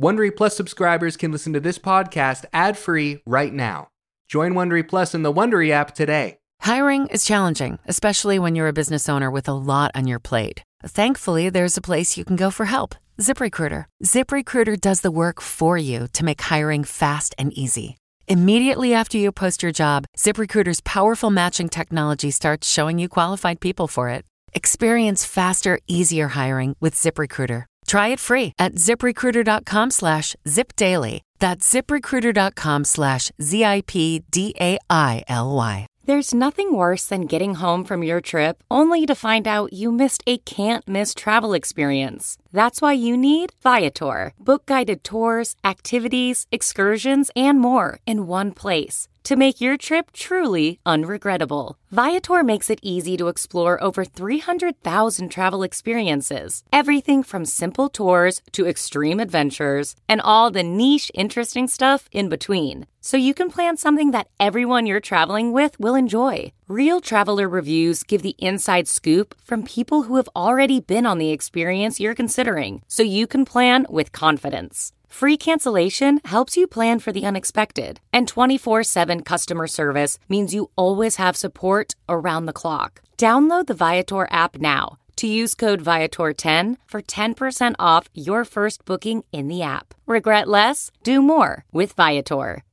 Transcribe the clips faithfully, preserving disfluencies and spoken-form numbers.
Wondery Plus subscribers can listen to this podcast ad-free right now. Join Wondery Plus in the Wondery app today. Hiring is challenging, especially when you're a business owner with a lot on your plate. Thankfully, there's a place you can go for help. ZipRecruiter. ZipRecruiter does the work for you to make hiring fast and easy. Immediately after you post your job, ZipRecruiter's powerful matching technology starts showing you qualified people for it. Experience faster, easier hiring with ZipRecruiter. Try it free at ZipRecruiter.com slash ZipDaily. That's ZipRecruiter.com slash Z I P D A I L Y. There's nothing worse than getting home from your trip only to find out you missed a can't-miss travel experience. That's why you need Viator. Book guided tours, activities, excursions, and more in one place to make your trip truly unregrettable. Viator makes it easy to explore over three hundred thousand travel experiences. Everything from simple tours to extreme adventures and all the niche, interesting stuff in between. So you can plan something that everyone you're traveling with will enjoy. Real traveler reviews give the inside scoop from people who have already been on the experience you're considering, so you can plan with confidence. Free cancellation helps you plan for the unexpected, and twenty-four seven customer service means you always have support around the clock. Download the Viator app now to use code Viator ten for ten percent off your first booking in the app. Regret less? Do more with Viator.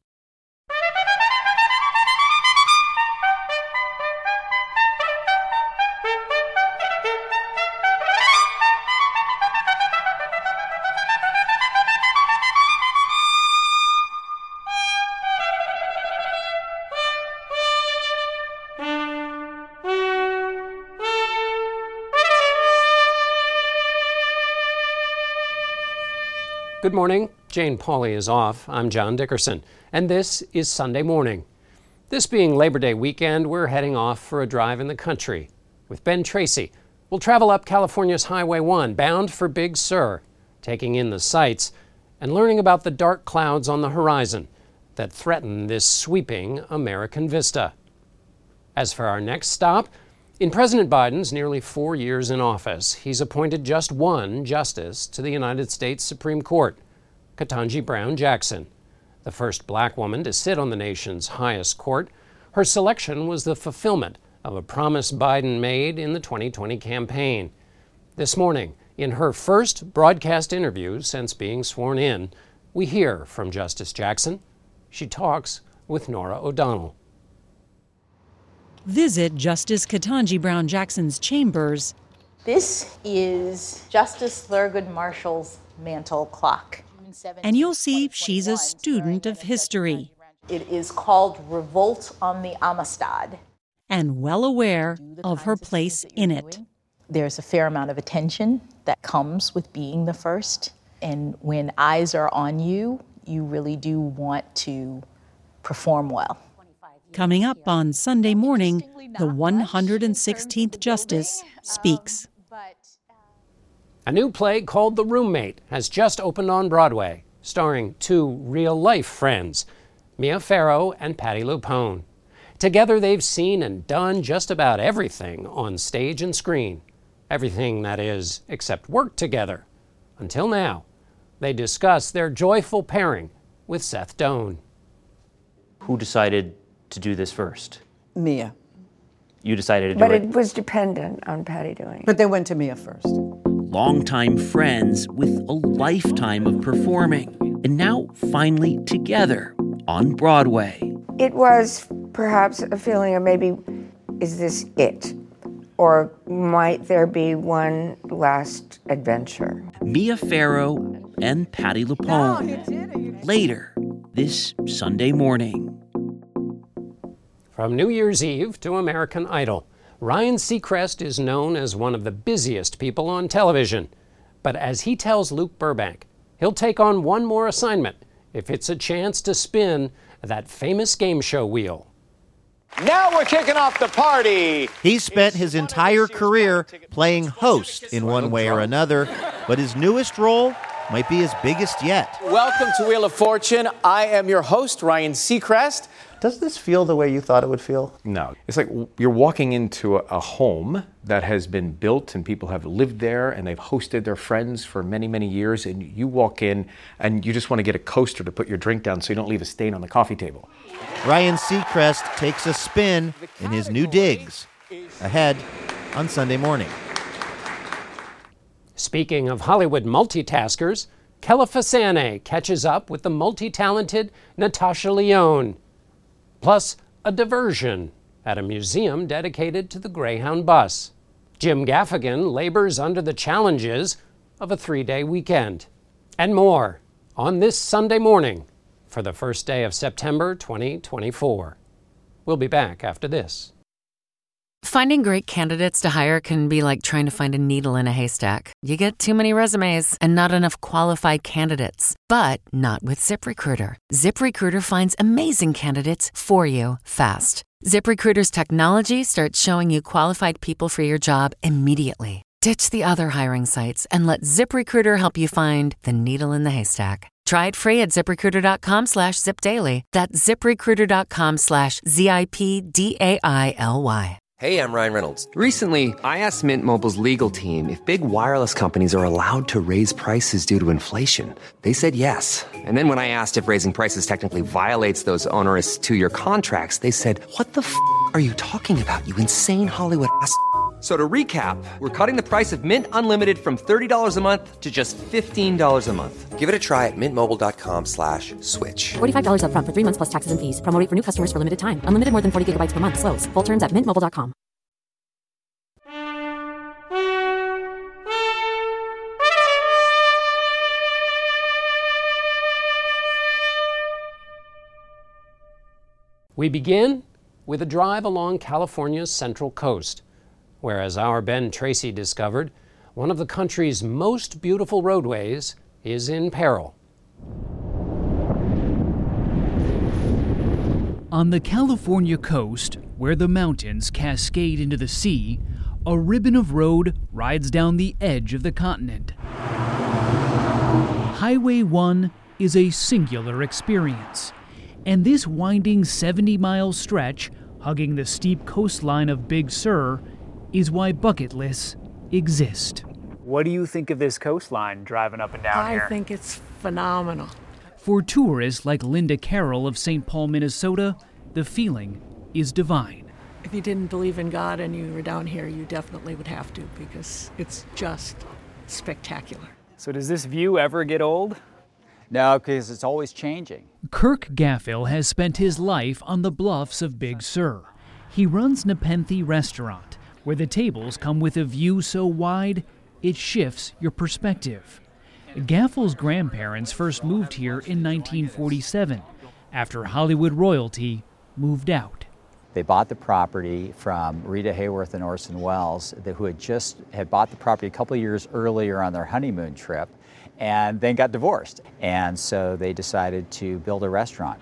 Good morning. Jane Pauley is off. I'm John Dickerson, and this is Sunday Morning. This being Labor Day weekend, we're heading off for a drive in the country. With Ben Tracy, we'll travel up California's Highway one, bound for Big Sur, taking in the sights and learning about the dark clouds on the horizon that threaten this sweeping American vista. As for our next stop, in President Biden's nearly four years in office, he's appointed just one justice to the United States Supreme Court, Ketanji Brown Jackson, the first black woman to sit on the nation's highest court. Her selection was the fulfillment of a promise Biden made in the twenty twenty campaign. This morning, in her first broadcast interview since being sworn in, we hear from Justice Jackson. She talks with Norah O'Donnell. Visit Justice Ketanji Brown Jackson's chambers. This is Justice Thurgood Marshall's mantle clock. And you'll see she's a student of history. It is called Revolt on the Amistad. And well aware of her place in it. There's a fair amount of attention that comes with being the first. And when eyes are on you, you really do want to perform well. Coming up on Sunday Morning, the one hundred sixteenth Justice speaks. A new play called The Roommate has just opened on Broadway, starring two real-life friends, Mia Farrow and Patti LuPone. Together they've seen and done just about everything on stage and screen. Everything, that is, except work together. Until now, they discuss their joyful pairing with Seth Doane. Who decided to do this first? Mia. You decided to do but it? But it was dependent on Patti doing it. But they went to Mia first. Longtime friends with a lifetime of performing, and now finally together on Broadway. It was perhaps a feeling of maybe, is this it? Or might there be one last adventure? Mia Farrow and Patti LuPone. No, you did it. You did. Later this Sunday morning. From New Year's Eve to American Idol, Ryan Seacrest is known as one of the busiest people on television. But as he tells Luke Burbank, he'll take on one more assignment if it's a chance to spin that famous game show wheel. Now we're kicking off the party. He's spent his entire career playing host in one way or another, but his newest role might be his biggest yet. Welcome to Wheel of Fortune. I am your host, Ryan Seacrest. Does this feel the way you thought it would feel? No. It's like you're walking into a home that has been built and people have lived there and they've hosted their friends for many, many years, and you walk in and you just want to get a coaster to put your drink down so you don't leave a stain on the coffee table. Ryan Seacrest takes a spin in his new digs. Ahead on Sunday Morning. Speaking of Hollywood multitaskers, Kella Fasane catches up with the multi-talented Natasha Lyonne. Plus, a diversion at a museum dedicated to the Greyhound bus. Jim Gaffigan labors under the challenges of a three-day weekend. And more on this Sunday morning for the first day of September twenty twenty-four. We'll be back after this. Finding great candidates to hire can be like trying to find a needle in a haystack. You get too many resumes and not enough qualified candidates. But not with ZipRecruiter. ZipRecruiter finds amazing candidates for you fast. ZipRecruiter's technology starts showing you qualified people for your job immediately. Ditch the other hiring sites and let ZipRecruiter help you find the needle in the haystack. Try it free at ZipRecruiter.com slash ZipDaily. That's ZipRecruiter.com slash Z I P D A I L Y. Hey, I'm Ryan Reynolds. Recently, I asked Mint Mobile's legal team if big wireless companies are allowed to raise prices due to inflation. They said yes. And then when I asked if raising prices technically violates those onerous two-year contracts, they said, what the f*** are you talking about, you insane Hollywood ass f- So to recap, we're cutting the price of Mint Unlimited from thirty dollars a month to just fifteen dollars a month. Give it a try at mintmobile.com slash switch. forty-five dollars up front for three months plus taxes and fees. Promo rate for new customers for limited time. Unlimited more than forty gigabytes per month. Slows full terms at mint mobile dot com. We begin with a drive along California's Central Coast, where, as our Ben Tracy discovered, one of the country's most beautiful roadways is in peril. On the California coast, where the mountains cascade into the sea, a ribbon of road rides down the edge of the continent. Highway one is a singular experience, and this winding seventy-mile stretch, hugging the steep coastline of Big Sur, is why bucket lists exist. What do you think of this coastline driving up and down I here? I think it's phenomenal. For tourists like Linda Carroll of Saint Paul, Minnesota, the feeling is divine. If you didn't believe in God and you were down here, you definitely would have to, because it's just spectacular. So does this view ever get old? No, because it's always changing. Kirk Gaffill has spent his life on the bluffs of Big Sur. He runs Nepenthe Restaurant, where the tables come with a view so wide it shifts your perspective. Gaffill's grandparents first moved here in nineteen forty-seven, after Hollywood royalty moved out. They bought the property from Rita Hayworth and Orson Welles, who had just had bought the property a couple of years earlier on their honeymoon trip, and then got divorced. And so they decided to build a restaurant.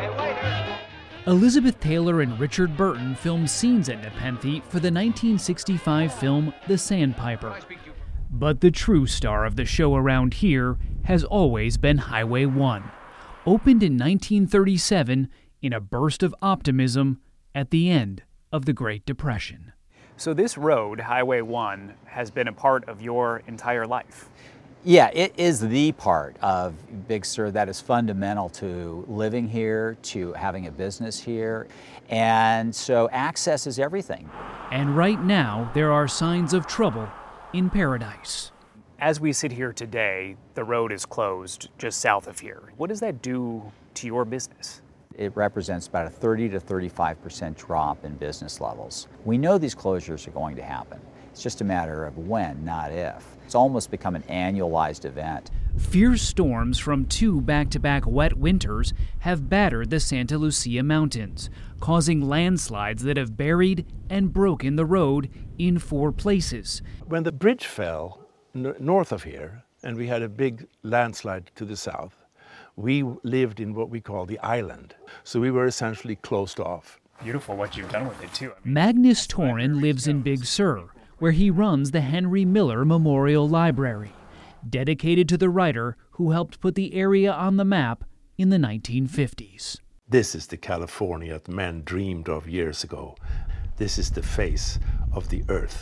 Elizabeth Taylor and Richard Burton filmed scenes at Nepenthe for the nineteen sixty-five film The Sandpiper. But the true star of the show around here has always been Highway one, opened in nineteen thirty-seven in a burst of optimism at the end of the Great Depression. So this road, Highway one, has been a part of your entire life. Yeah, it is the part of Big Sur that is fundamental to living here, to having a business here, and so access is everything. And right now, there are signs of trouble in paradise. As we sit here today, the road is closed just south of here. What does that do to your business? It represents about a thirty to thirty-five percent drop in business levels. We know these closures are going to happen. It's just a matter of when, not if. It's almost become an annualized event. Fierce storms from two back-to-back wet winters have battered the Santa Lucia Mountains, causing landslides that have buried and broken the road in four places. When the bridge fell n- north of here, and we had a big landslide to the south, we lived in what we call the island. So we were essentially closed off. Beautiful what you've done with it, too. I mean, Magnus Torin lives in Big Sur, where he runs the Henry Miller Memorial Library, dedicated to the writer who helped put the area on the map in the nineteen fifties. This is the California that men dreamed of years ago. This is the face of the earth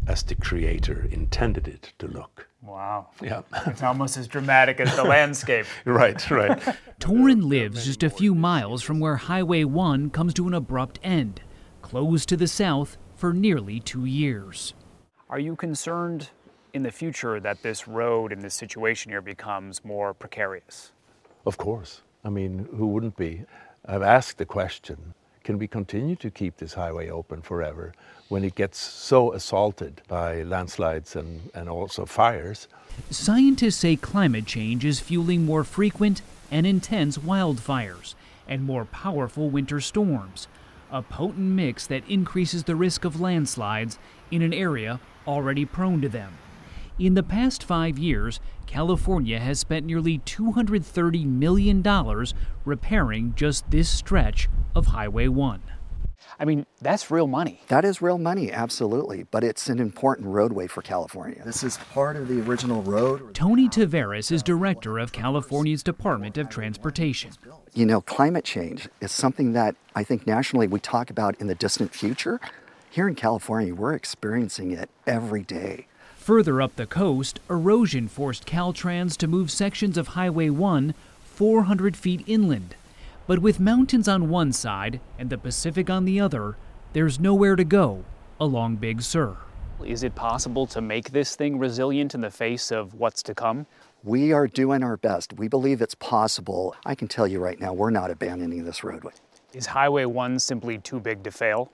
as the creator intended it to look. Wow. Yeah. It's almost as dramatic as the landscape. Right, right. Torrin lives just a few miles from where Highway one comes to an abrupt end, closed to the south for nearly two years. Are you concerned in the future that this road and this situation here becomes more precarious? Of course. I mean, who wouldn't be? I've asked the question, can we continue to keep this highway open forever when it gets so assaulted by landslides and, and also fires? Scientists say climate change is fueling more frequent and intense wildfires and more powerful winter storms, a potent mix that increases the risk of landslides in an area already prone to them. In the past five years, California has spent nearly two hundred thirty million dollars repairing just this stretch of Highway one. I mean, that's real money. That is real money, absolutely, but it's an important roadway for California. This is part of the original road. Tony Taveras is director of California's Department of Transportation. You know, climate change is something that I think nationally we talk about in the distant future. Here in California, we're experiencing it every day. Further up the coast, erosion forced Caltrans to move sections of Highway one four hundred feet inland. But with mountains on one side and the Pacific on the other, there's nowhere to go along Big Sur. Is it possible to make this thing resilient in the face of what's to come? We are doing our best. We believe it's possible. I can tell you right now, we're not abandoning this roadway. Is Highway one simply too big to fail?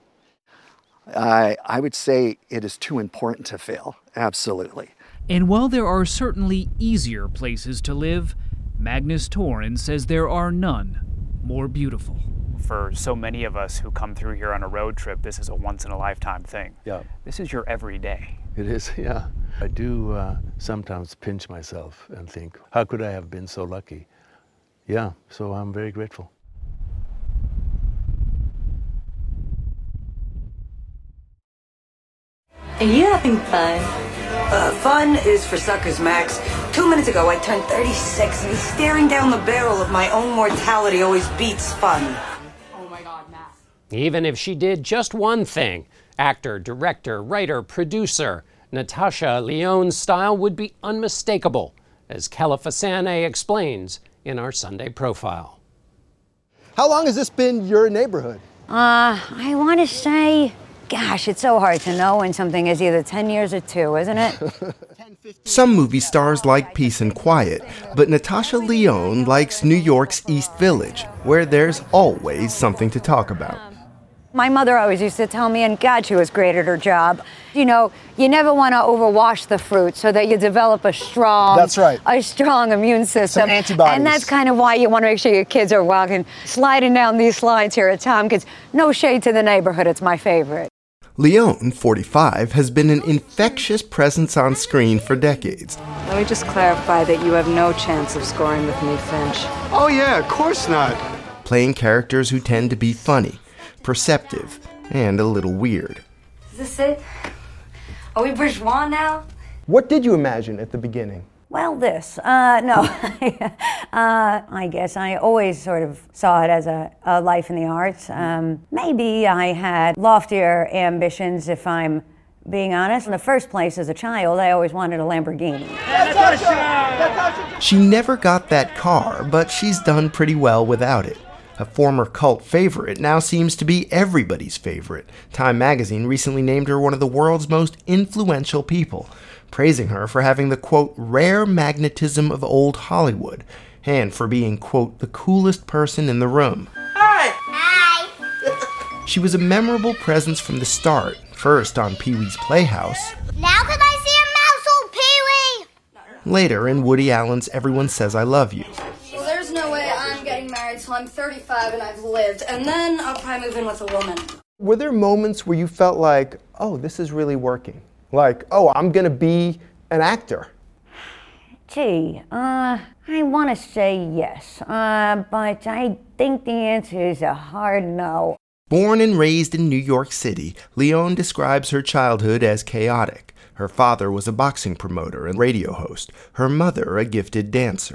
I, I would say it is too important to fail, absolutely. And while there are certainly easier places to live, Magnus Torrin says there are none more beautiful. For so many of us who come through here on a road trip, this is a once-in-a-lifetime thing. Yeah. This is your everyday. It is, yeah. I do uh, sometimes pinch myself and think, how could I have been so lucky? Yeah, so I'm very grateful. Are you having fun? Uh, fun is for suckers, Max. Two minutes ago, I turned thirty-six, and staring down the barrel of my own mortality always beats fun. Oh my God, Max. Even if she did just one thing, actor, director, writer, producer, Natasha Lyonne's style would be unmistakable, as Kella Fasane explains in our Sunday profile. How long has this been your neighborhood? Uh, I want to say... Gosh, it's so hard to know when something is either ten years or two, isn't it? Some movie stars like peace and quiet, but Natasha Lyonne likes New York's East Village, where there's always something to talk about. My mother always used to tell me, and God, she was great at her job, you know, you never want to overwash the fruit so that you develop a strong, that's right. a strong immune system. Some antibodies. And that's kind of why you want to make sure your kids are walking, sliding down these slides here at Tompkins. No shade to the neighborhood, it's my favorite. Lyonne, forty-five, has been an infectious presence on screen for decades. Let me just clarify that you have no chance of scoring with me, Finch. Oh yeah, of course not. Playing characters who tend to be funny, perceptive, and a little weird. Is this it? Are we bourgeois now? What did you imagine at the beginning? Well, this. Uh, no. uh, I guess I always sort of saw it as a, a life in the arts. Um, maybe I had loftier ambitions, if I'm being honest. In the first place, as a child, I always wanted a Lamborghini. She never got that car, but she's done pretty well without it. A former cult favorite now seems to be everybody's favorite. Time magazine recently named her one of the world's most influential people, praising her for having the, quote, rare magnetism of old Hollywood, and for being, quote, the coolest person in the room. Hi! Hi! She was a memorable presence from the start, first on Pee-wee's Playhouse. Now can I see a mouse, old Pee-wee? Later in Woody Allen's Everyone Says I Love You. Well, there's no way I'm getting married till I'm thirty-five and I've lived, and then I'll probably move in with a woman. Were there moments where you felt like, oh, this is really working? Like, oh, I'm going to be an actor? Gee, uh, I want to say yes, uh, but I think the answer is a hard no. Born and raised in New York City, Lyonne describes her childhood as chaotic. Her father was a boxing promoter and radio host, her mother a gifted dancer.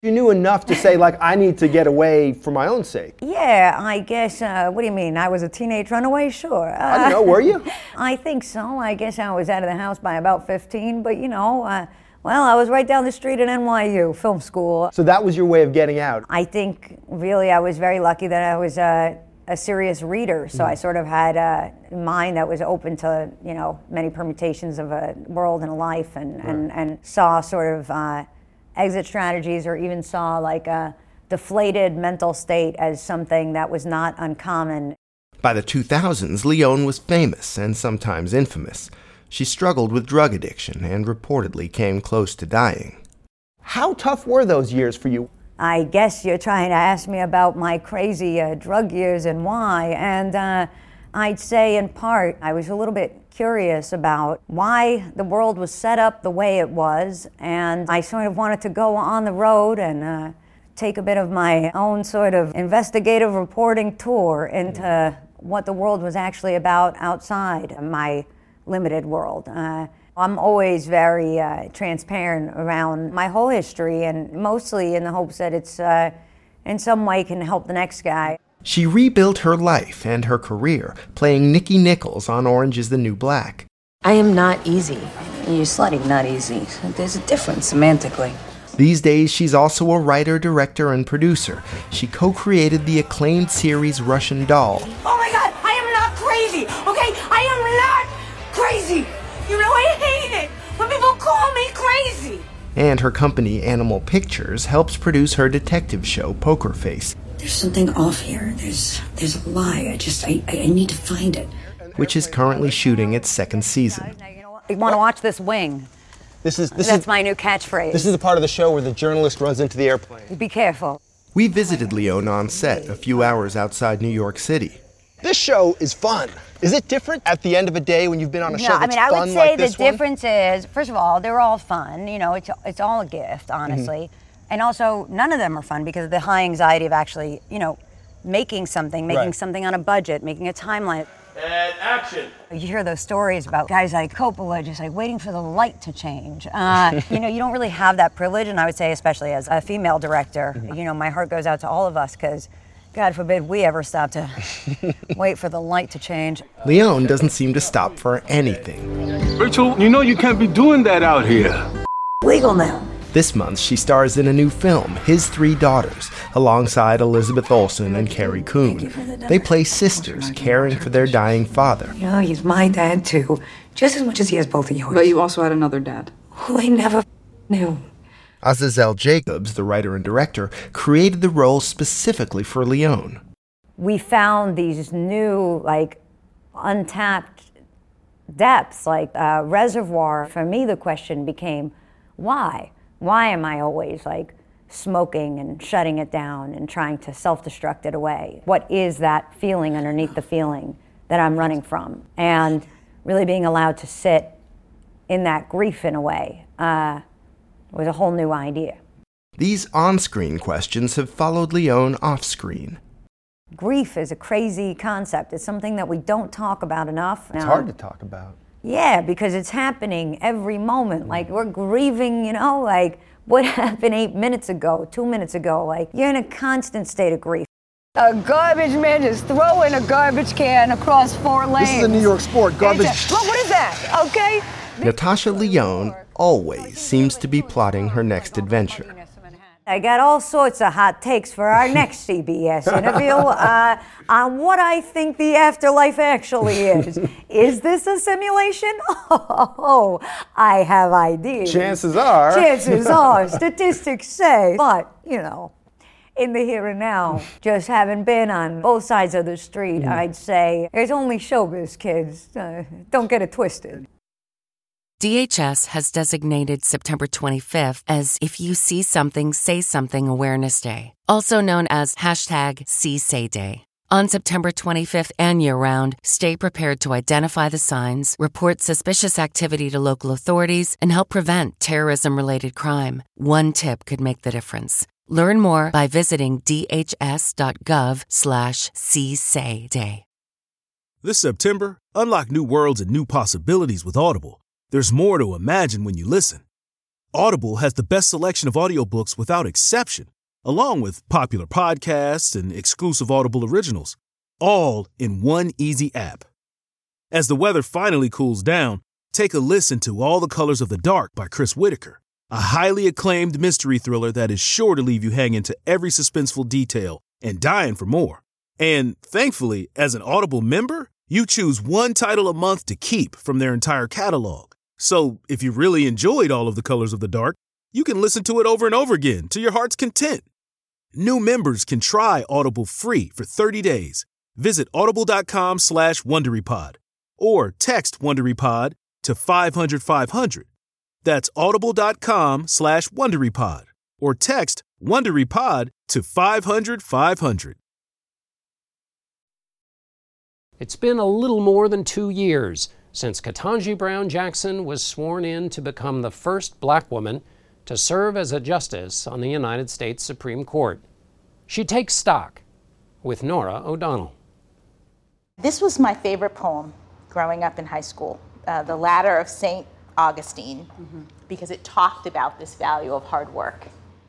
You knew enough to say, like, I need to get away for my own sake. Yeah, I guess, uh, what do you mean? I was a teenage runaway? Sure. Uh, I don't know, were you? I think so. I guess I was out of the house by about fifteen, but you know, uh, well, I was right down the street at N Y U, film school. So that was your way of getting out? I think, really, I was very lucky that I was uh, a serious reader, so mm. I sort of had a mind that was open to, you know, many permutations of a world and a life, and, right. and, and saw sort of uh, exit strategies, or even saw like a deflated mental state as something that was not uncommon. By the two thousands, Leone was famous and sometimes infamous. She struggled with drug addiction and reportedly came close to dying. How tough were those years for you? I guess you're trying to ask me about my crazy uh, drug years and why, and uh, I'd say in part I was a little bit curious about why the world was set up the way it was, and I sort of wanted to go on the road and uh, take a bit of my own sort of investigative reporting tour into what the world was actually about outside my limited world. Uh, I'm always very uh, transparent around my whole history, and mostly in the hopes that it's uh, in some way can help the next guy. She rebuilt her life and her career, playing Nikki Nichols on Orange is the New Black. I am not easy. You're slutty, not easy. There's a difference semantically. These days, she's also a writer, director, and producer. She co-created the acclaimed series Russian Doll. Oh my God, I am not crazy, okay? I am not crazy. You know, I hate it when people call me crazy. And her company, Animal Pictures, helps produce her detective show, Poker Face. There's something off here. There's there's a lie. I just, I, I need to find it. Which is currently shooting its second season. You want to watch this wing? This is this That's is, my new catchphrase. This is the part of the show where the journalist runs into the airplane. Be careful. We visited Leone on set a few hours outside New York City. This show is fun. Is it different at the end of a day when you've been on a no, show that's I mean, I fun would say like this the one? difference is, first of all, they're all fun. You know, it's it's all a gift, honestly. Mm-hmm. And also, none of them are fun because of the high anxiety of actually, you know, making something, making right. something on a budget, making a timeline. And action. You hear those stories about guys like Coppola just like waiting for the light to change. Uh, you know, you don't really have that privilege, and I would say, especially as a female director, mm-hmm. you know, my heart goes out to all of us because, God forbid, we ever stop to wait for the light to change. Leone doesn't seem to stop for anything. Rachel, you know you can't be doing that out here. Legal now. This month, she stars in a new film, His Three Daughters, alongside Elizabeth Olsen and Carrie Coon. They play sisters caring for their dying father. You know, he's my dad, too, just as much as he has both of yours. But you also had another dad. Who I never knew. Azazel Jacobs, the writer and director, created the role specifically for Leone. We found these new, like, untapped depths, like a reservoir. For me, the question became, why? Why am I always, like, smoking and shutting it down and trying to self-destruct it away? What is that feeling underneath the feeling that I'm running from? And really being allowed to sit in that grief in a way uh, was a whole new idea. These on-screen questions have followed Leone off-screen. Grief is a crazy concept. It's something that we don't talk about enough. It's now, hard to talk about. Yeah, because it's happening every moment. Like, we're grieving, you know, like, what happened eight minutes ago, two minutes ago? Like, you're in a constant state of grief. A garbage man is throwing a garbage can across four lanes. This is a New York sport, garbage. Look, what is that? Okay? Natasha Leone always seems to be plotting her next adventure. I got all sorts of hot takes for our next C B S interview uh, on what I think the afterlife actually is. Is this a simulation? Oh, I have ideas. Chances are. Chances are. Statistics say. But, you know, in the here and now, just having been on both sides of the street, mm. I'd say there's only showbiz, kids. Uh, don't get it twisted. D H S has designated September twenty-fifth as If You See Something, Say Something Awareness Day, also known as hashtag See Say Day. On September twenty-fifth and year-round, stay prepared to identify the signs, report suspicious activity to local authorities, and help prevent terrorism-related crime. One tip could make the difference. Learn more by visiting dhs.gov slash csayday. This September, unlock new worlds and new possibilities with Audible. There's more to imagine when you listen. Audible has the best selection of audiobooks without exception, along with popular podcasts and exclusive Audible originals, all in one easy app. As the weather finally cools down, take a listen to All the Colors of the Dark by Chris Whitaker, a highly acclaimed mystery thriller that is sure to leave you hanging to every suspenseful detail and dying for more. And thankfully, as an Audible member, you choose one title a month to keep from their entire catalog. So if you really enjoyed All of the Colors of the Dark, you can listen to it over and over again to your heart's content. New members can try Audible free for thirty days. Visit audible.com slash WonderyPod or text WonderyPod to five hundred five hundred. That's audible.com slash WonderyPod or text WonderyPod to five hundred five hundred. It's been a little more than two years since Ketanji Brown Jackson was sworn in to become the first black woman to serve as a justice on the United States Supreme Court. She takes stock with Norah O'Donnell. This was my favorite poem growing up in high school, uh, The Ladder of Saint Augustine, mm-hmm. because it talked about this value of hard work.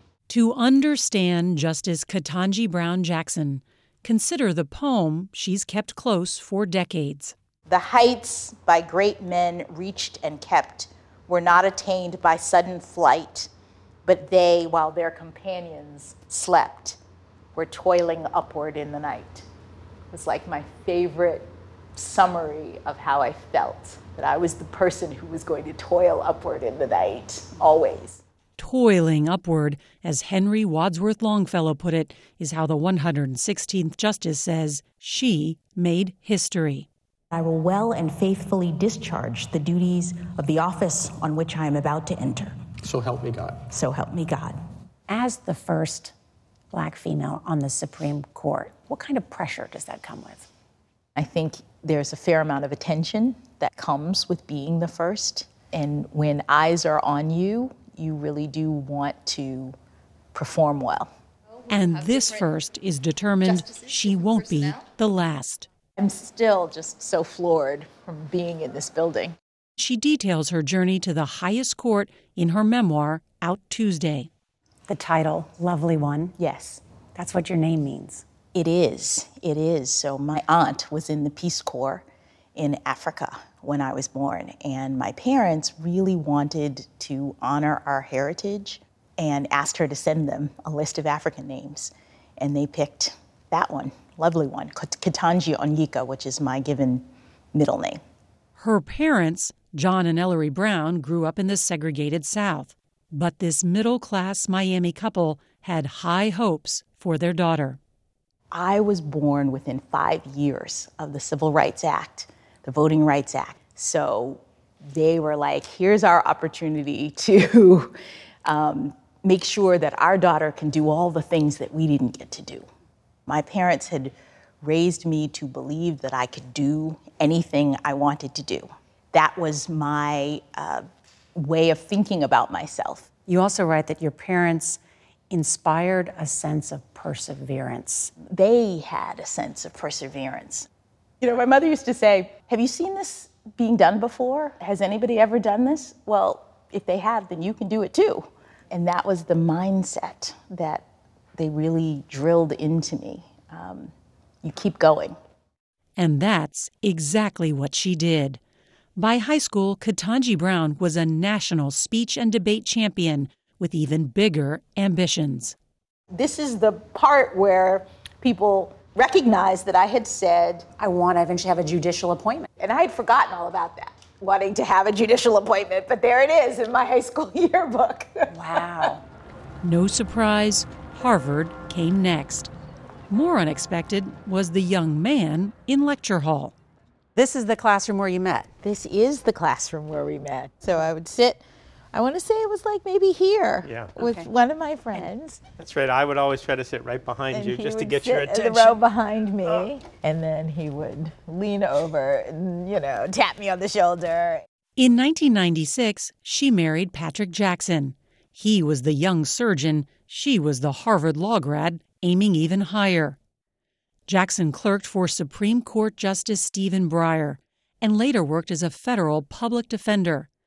To understand Justice Ketanji Brown Jackson, consider the poem she's kept close for decades. The heights by great men reached and kept were not attained by sudden flight, but they, while their companions slept, were toiling upward in the night. It was like my favorite summary of how I felt, that I was the person who was going to toil upward in the night, always. Toiling upward, as Henry Wadsworth Longfellow put it, is how the one hundred sixteenth Justice says she made history. I will well and faithfully discharge the duties of the office on which I am about to enter. So help me God. So help me God. As the first black female on the Supreme Court, what kind of pressure does that come with? I think there's a fair amount of attention that comes with being the first. And when eyes are on you, you really do want to perform well. And this first is determined she won't be the last. I'm still just so floored from being in this building. She details her journey to the highest court in her memoir, out Tuesday. The title, Lovely One. Yes. That's what your name means. It is. It is. So my aunt was in the Peace Corps in Africa when I was born, and my parents really wanted to honor our heritage and asked her to send them a list of African names, and they picked that one, Lovely One, Ketanji Onyeka, which is my given middle name. Her parents, John and Ellery Brown, grew up in the segregated South, but this middle-class Miami couple had high hopes for their daughter. I was born within five years of the Civil Rights Act, the Voting Rights Act. So they were like, here's our opportunity to um, make sure that our daughter can do all the things that we didn't get to do. My parents had raised me to believe that I could do anything I wanted to do. That was my uh, way of thinking about myself. You also write that your parents inspired a sense of perseverance. They had a sense of perseverance. You know, my mother used to say, have you seen this being done before? Has anybody ever done this? Well, if they have, then you can do it too. And that was the mindset that they really drilled into me. Um, you keep going. And that's exactly what she did. By high school, Ketanji Brown was a national speech and debate champion with even bigger ambitions. This is the part where people recognized that I had said, I want to eventually have a judicial appointment. And I had forgotten all about that, wanting to have a judicial appointment, but there it is in my high school yearbook. Wow. No surprise, Harvard came next. More unexpected was the young man in lecture hall. This is the classroom where you met. This is the classroom where we met. So I would sit, I want to say it was like maybe here yeah. with okay. one of my friends. That's right. I would always try to sit right behind and you just to would get sit your attention. In the row behind me, oh. and then he would lean over and, you know, tap me on the shoulder. In nineteen ninety-six, she married Patrick Jackson. He was the young surgeon. She was the Harvard law grad, aiming even higher. Jackson clerked for Supreme Court Justice Stephen Breyer and later worked as a federal public defender.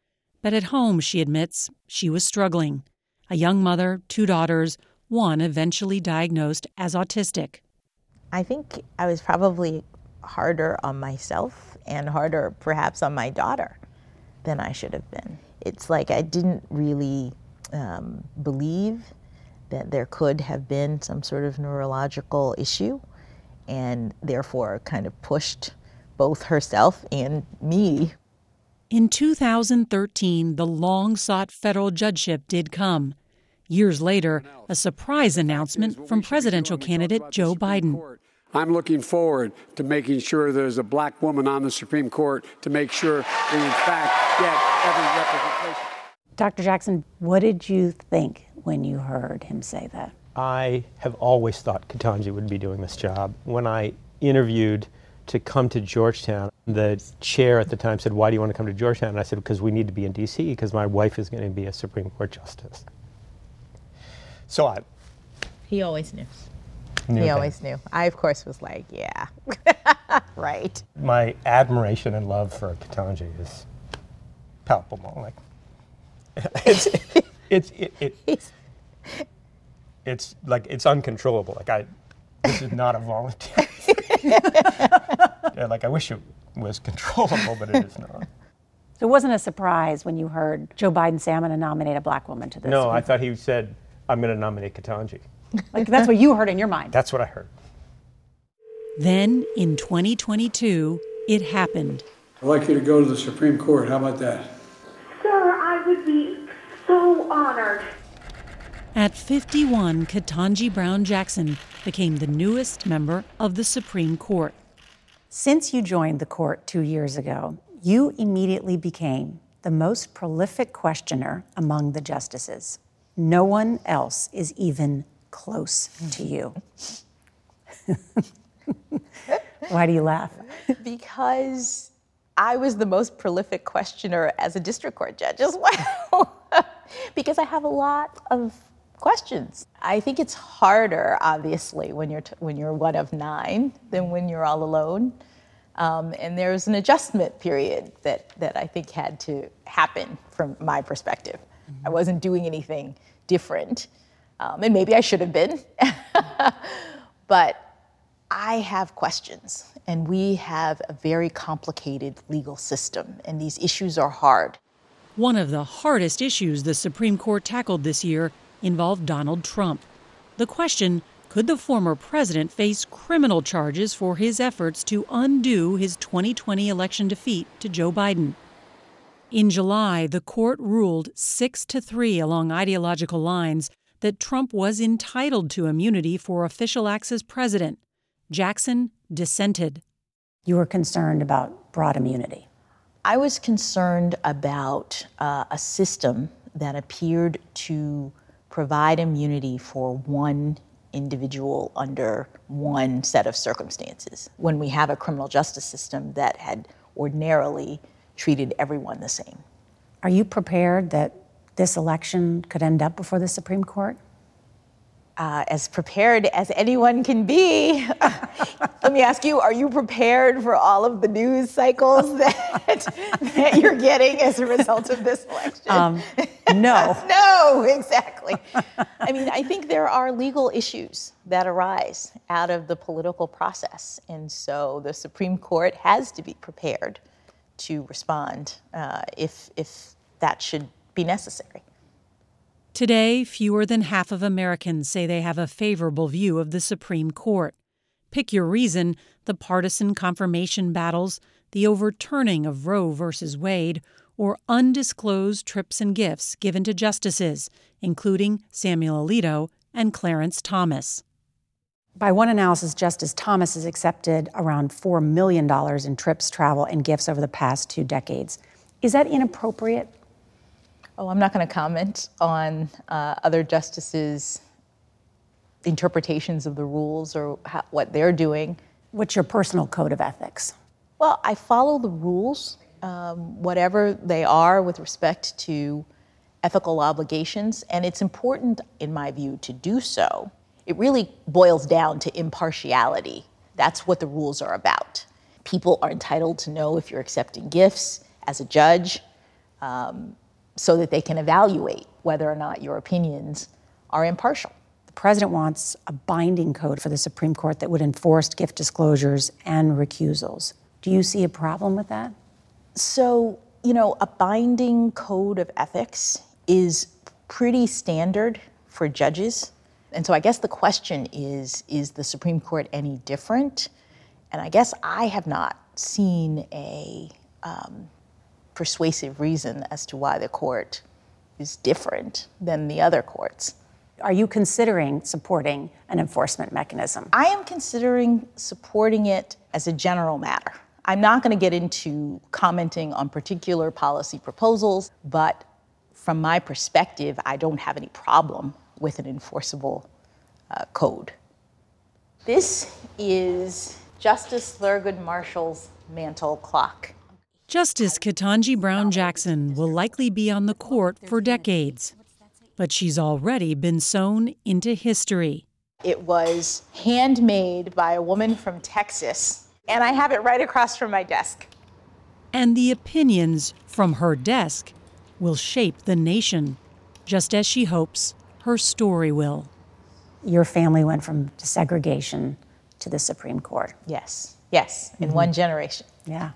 But at home, she admits, she was struggling. A young mother, two daughters, one eventually diagnosed as autistic. I think I was probably harder on myself and harder perhaps on my daughter than I should have been. It's like I didn't really um, believe that there could have been some sort of neurological issue, and therefore kind of pushed both herself and me. In two thousand thirteen, the long-sought federal judgeship did come. Years later, a surprise announcement from presidential candidate Joe Biden. I'm looking forward to making sure there's a black woman on the Supreme Court to make sure we, in fact, get every representation. Doctor Jackson, what did you think when you heard him say that? I have always thought Ketanji would be doing this job. When I interviewed to come to Georgetown, the chair at the time said, "Why do you want to come to Georgetown?" And I said, "Because we need to be in D C because my wife is going to be a Supreme Court justice." So I... He always knew. knew he that. always knew. I, of course, was like, yeah, right. My admiration and love for Ketanji is palpable. Like, it's, it's, it, it, it, it's like, it's uncontrollable. Like, I, this is not a volunteer. Yeah, like, I wish it was controllable, but it is not. So it wasn't a surprise when you heard Joe Biden say, "I'm going to nominate a black woman to this." No, I thought he said, "I'm going to nominate Ketanji." Like, that's what you heard in your mind. That's what I heard. Then, in twenty twenty-two, it happened. I'd like you to go to the Supreme Court. How about that? Sir, I would be so honored. At fifty-one, Ketanji Brown Jackson became the newest member of the Supreme Court. Since you joined the court two years ago, you immediately became the most prolific questioner among the justices. No one else is even close to you. Why do you laugh? Because I was the most prolific questioner as a district court judge as well. Because I have a lot of questions. I think it's harder, obviously, when you're t- when you're one of nine than when you're all alone. Um, and there's an adjustment period that, that I think had to happen from my perspective. Mm-hmm. I wasn't doing anything different, um, and maybe I should have been. But I have questions, and we have a very complicated legal system, and these issues are hard. One of the hardest issues the Supreme Court tackled this year involved Donald Trump. The question, could the former president face criminal charges for his efforts to undo his twenty twenty election defeat to Joe Biden? In July, the court ruled six to three along ideological lines that Trump was entitled to immunity for official acts as president. Jackson dissented. You were concerned about broad immunity. I was concerned about uh, a system that appeared to provide immunity for one individual under one set of circumstances, when we have a criminal justice system that had ordinarily treated everyone the same. Are you prepared that this election could end up before the Supreme Court? Uh, as prepared as anyone can be. Let me ask you, are you prepared for all of the news cycles that, that you're getting as a result of this election? Um, no. No, exactly. I mean, I think there are legal issues that arise out of the political process. And so the Supreme Court has to be prepared to respond uh, if, if that should be necessary. Today, fewer than half of Americans say they have a favorable view of the Supreme Court. Pick your reason: the partisan confirmation battles, the overturning of Roe versus Wade, or undisclosed trips and gifts given to justices, including Samuel Alito and Clarence Thomas. By one analysis, Justice Thomas has accepted around four million dollars in trips, travel, and gifts over the past two decades. Is that inappropriate? Oh, I'm not going to comment on uh, other justices' interpretations of the rules or how, what they're doing. What's your personal code of ethics? Well, I follow the rules, um, whatever they are, with respect to ethical obligations, and it's important, in my view, to do so. It really boils down to impartiality. That's what the rules are about. People are entitled to know if you're accepting gifts as a judge. Um, so that they can evaluate whether or not your opinions are impartial. The president wants a binding code for the Supreme Court that would enforce gift disclosures and recusals. Do you see a problem with that? So, you know, a binding code of ethics is pretty standard for judges. And so I guess the question is, is the Supreme Court any different? And I guess I have not seen a um, persuasive reason as to why the court is different than the other courts. Are you considering supporting an enforcement mechanism? I am considering supporting it as a general matter. I'm not going to get into commenting on particular policy proposals, but from my perspective, I don't have any problem with an enforceable uh, code. This is Justice Thurgood Marshall's mantle clock. Justice Ketanji Brown Jackson will likely be on the court for decades, but she's already been sewn into history. It was handmade by a woman from Texas, and I have it right across from my desk. And the opinions from her desk will shape the nation, just as she hopes her story will. Your family went from desegregation to the Supreme Court. Yes, yes, in Mm-hmm. one generation. Yeah.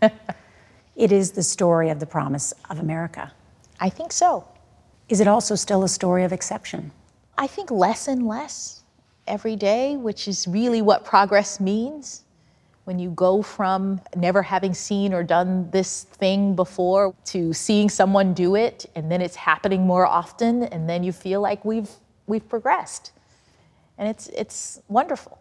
It is the story of the promise of America. I think so. Is it also still a story of exception? I think less and less every day, which is really what progress means. When you go from never having seen or done this thing before to seeing someone do it, and then it's happening more often, and then you feel like we've we've progressed. And it's it's wonderful.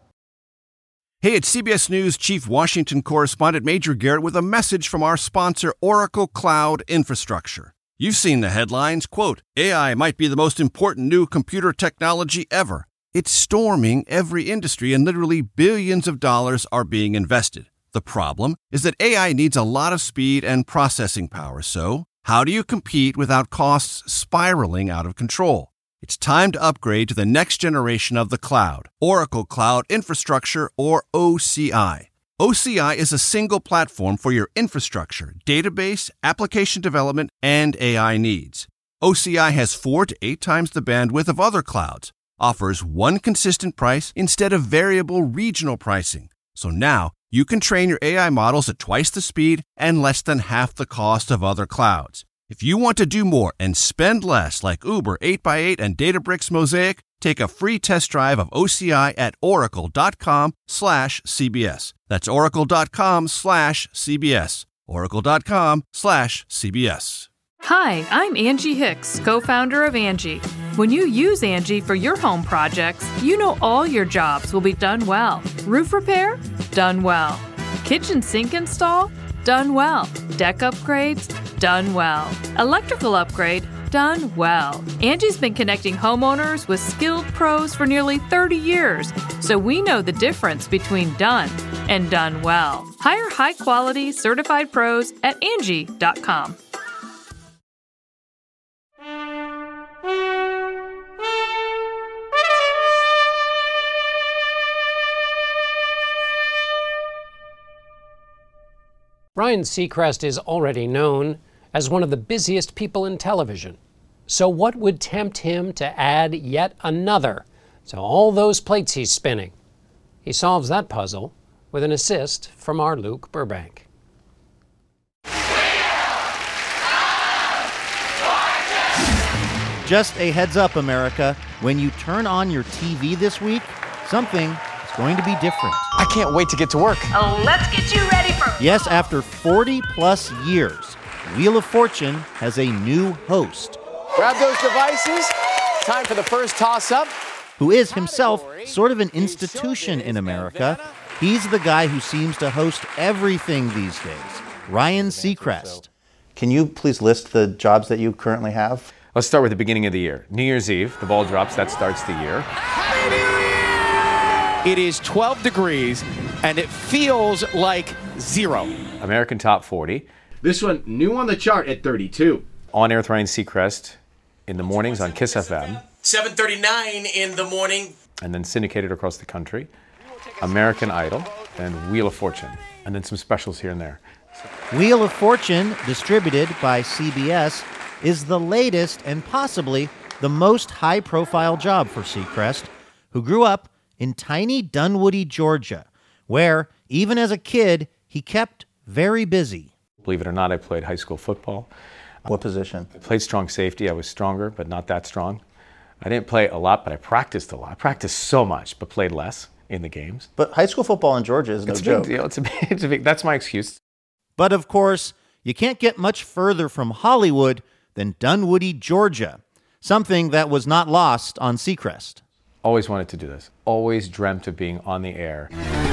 Hey, it's C B S News Chief Washington Correspondent Major Garrett with a message from our sponsor, Oracle Cloud Infrastructure. You've seen the headlines, quote, A I might be the most important new computer technology ever. It's storming every industry and literally billions of dollars are being invested. The problem is that A I needs a lot of speed and processing power. So how do you compete without costs spiraling out of control? It's time to upgrade to the next generation of the cloud, Oracle Cloud Infrastructure, or O C I. O C I is a single platform for your infrastructure, database, application development, and A I needs. O C I has four to eight times the bandwidth of other clouds, offers one consistent price instead of variable regional pricing. So now you can train your A I models at twice the speed and less than half the cost of other clouds. If you want to do more and spend less like Uber eight by eight and Databricks Mosaic, take a free test drive of O C I at oracle.com slash CBS. That's oracle.com slash CBS. oracle.com slash CBS. Hi, I'm Angie Hicks, co-founder of Angie. When you use Angie for your home projects, you know all your jobs will be done well. Roof repair? Done well. Kitchen sink install? Done well. Deck upgrades? Done well. Electrical upgrade? Done well. Angie's been connecting homeowners with skilled pros for nearly thirty years, so we know the difference between done and done well. Hire high-quality, certified pros at Angie dot com. Ryan Seacrest is already known as one of the busiest people in television. So what would tempt him to add yet another to all those plates he's spinning? He solves that puzzle with an assist from our Luke Burbank. Just a heads up, America. When you turn on your T V this week, something is going to be different. I can't wait to get to work. Oh, let's get you ready for... Yes, after forty plus years, Wheel of Fortune has a new host. Grab those devices. Time for the first toss-up. Who is himself sort of an institution in America. He's the guy who seems to host everything these days, Ryan Seacrest. Can you please list the jobs that you currently have? Let's start with the beginning of the year. New Year's Eve, the ball drops, that starts the year. It is twelve degrees, and it feels like zero. American Top forty. This one, new on the chart at thirty-two. On air with Ryan Seacrest in the mornings on Kiss F M. seven thirty-nine in the morning. And then syndicated across the country. American Idol and Wheel of Fortune. And then some specials here and there. Wheel of Fortune, distributed by C B S, is the latest and possibly the most high-profile job for Seacrest, who grew up in tiny Dunwoody, Georgia, where, even as a kid, he kept very busy. Believe it or not, I played high school football. What position? I played strong safety. I was stronger, but not that strong. I didn't play a lot, but I practiced a lot. I practiced so much, but played less in the games. But high school football in Georgia is no it's a joke. Big deal. It's a, it's a big, that's my excuse. But of course, you can't get much further from Hollywood than Dunwoody, Georgia, something that was not lost on Seacrest. Always wanted to do this. Always dreamt of being on the air.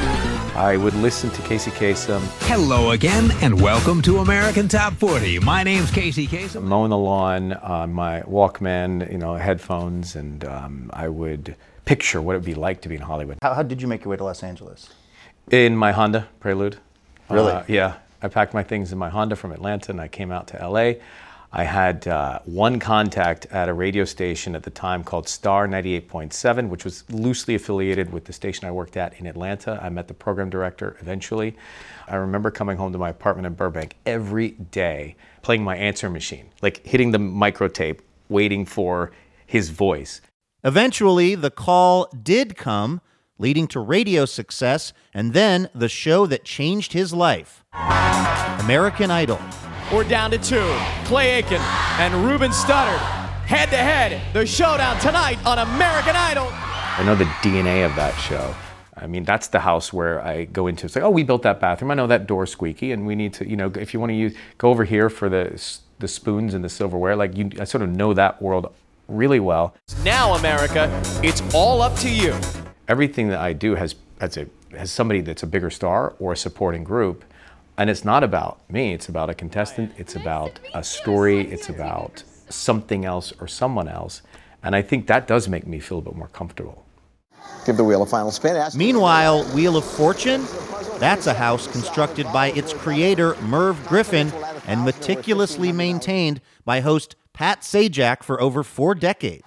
I would listen to Casey Kasem. Hello again, and welcome to American Top forty. My name's Casey Kasem. Mowing the lawn on my Walkman, you know, headphones, and um, I would picture what it would be like to be in Hollywood. How, how did you make your way to Los Angeles? In my Honda Prelude. Really? Uh, yeah. I packed my things in my Honda from Atlanta, and I came out to L A. I had uh, one contact at a radio station at the time called Star ninety-eight point seven, which was loosely affiliated with the station I worked at in Atlanta. I met the program director eventually. I remember coming home to my apartment in Burbank every day, playing my answer machine, like hitting the microtape, waiting for his voice. Eventually, the call did come, leading to radio success, and then the show that changed his life, American Idol. We're down to two. Clay Aiken and Ruben Studdard. Head to head, the showdown tonight on American Idol. I know the D N A of that show. I mean, that's the house where I go into. It's like, oh, we built that bathroom. I know that door's squeaky, and we need to, you know, if you want to use, go over here for the the spoons and the silverware. Like, you, I sort of know that world really well. Now, America, it's all up to you. Everything that I do has has a has somebody that's a bigger star or a supporting group. And it's not about me, it's about a contestant, it's about a story, it's about something else or someone else. And I think that does make me feel a bit more comfortable. Give the wheel a final spin. Meanwhile, Wheel of Fortune, that's a house constructed by its creator, Merv Griffin, and meticulously maintained by host Pat Sajak for over four decades.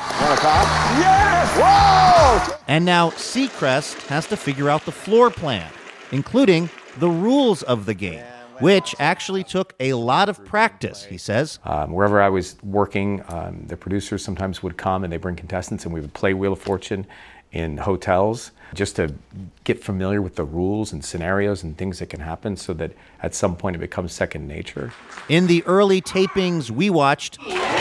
Yes! Whoa! And now Seacrest has to figure out the floor plan, including the rules of the game, which actually took a lot of practice, he says. Um, wherever I was working, um, the producers sometimes would come and they bring contestants, and we would play Wheel of Fortune in hotels just to get familiar with the rules and scenarios and things that can happen so that at some point it becomes second nature. In the early tapings we watched,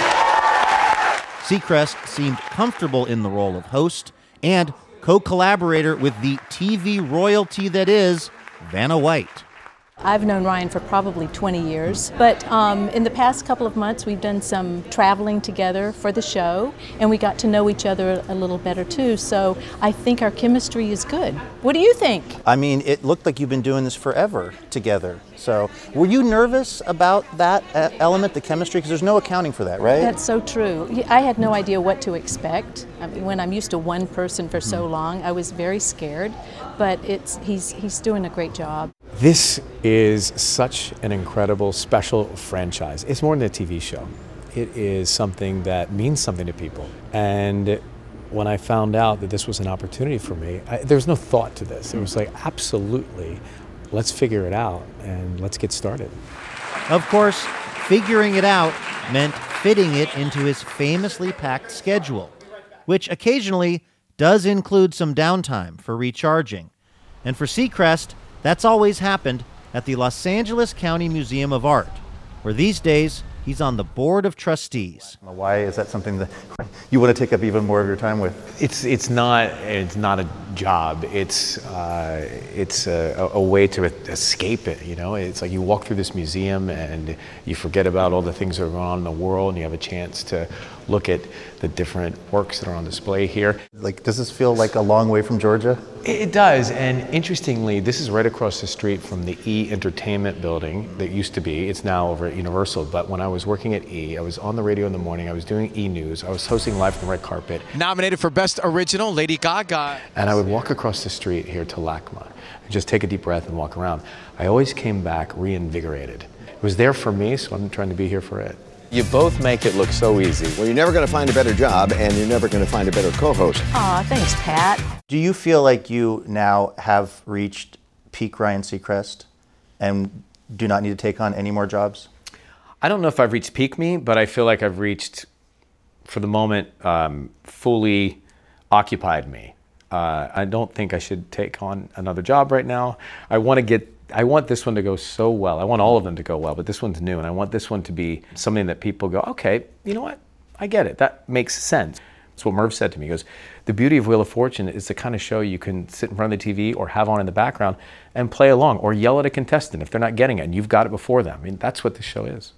Seacrest seemed comfortable in the role of host and co-collaborator with the T V royalty that is Vanna White. I've known Ryan for probably twenty years, but um, in the past couple of months we've done some traveling together for the show, and we got to know each other a little better too, so I think our chemistry is good. What do you think? I mean, it looked like you've been doing this forever together. So were you nervous about that element, the chemistry? Because there's no accounting for that, right? That's so true. I had no idea what to expect. I mean, when I'm used to one person for so long, I was very scared, but it's he's he's doing a great job. This is such an incredible, special franchise. It's more than a T V show. It is something that means something to people. And when I found out that this was an opportunity for me, I, there was no thought to this. It was like, absolutely, let's figure it out and let's get started. Of course, figuring it out meant fitting it into his famously packed schedule, which occasionally does include some downtime for recharging. And for Seacrest, that's always happened at the Los Angeles County Museum of Art, where these days he's on the board of trustees. Why is that something that you want to take up even more of your time with? It's it's not it's not a job. It's uh, it's a, a way to escape it. You know, it's like you walk through this museum and you forget about all the things that are going on in the world, and you have a chance to look at the different works that are on display here. Like, does this feel like a long way from Georgia? It does, and interestingly, this is right across the street from the E Entertainment building that used to be. It's now over at Universal, but when I was working at E, I was on the radio in the morning, I was doing E! News, I was hosting Live from the Red Carpet. Nominated for Best Original, Lady Gaga. And I would walk across the street here to LACMA, and just take a deep breath and walk around. I always came back reinvigorated. It was there for me, so I'm trying to be here for it. You both make it look so easy. Well, you're never going to find a better job, and you're never going to find a better co-host. Aw, thanks, Pat. Do you feel like you now have reached peak Ryan Seacrest and do not need to take on any more jobs? I don't know if I've reached peak me, but I feel like I've reached, for the moment, um, fully occupied me. Uh, I don't think I should take on another job right now. I want to get, I want this one to go so well. I want all of them to go well, but this one's new, and I want this one to be something that people go, okay, you know what? I get it. That makes sense. That's what Merv said to me. He goes, the beauty of Wheel of Fortune is the kind of show you can sit in front of the T V or have on in the background and play along or yell at a contestant if they're not getting it and you've got it before them. I mean, that's what this show is.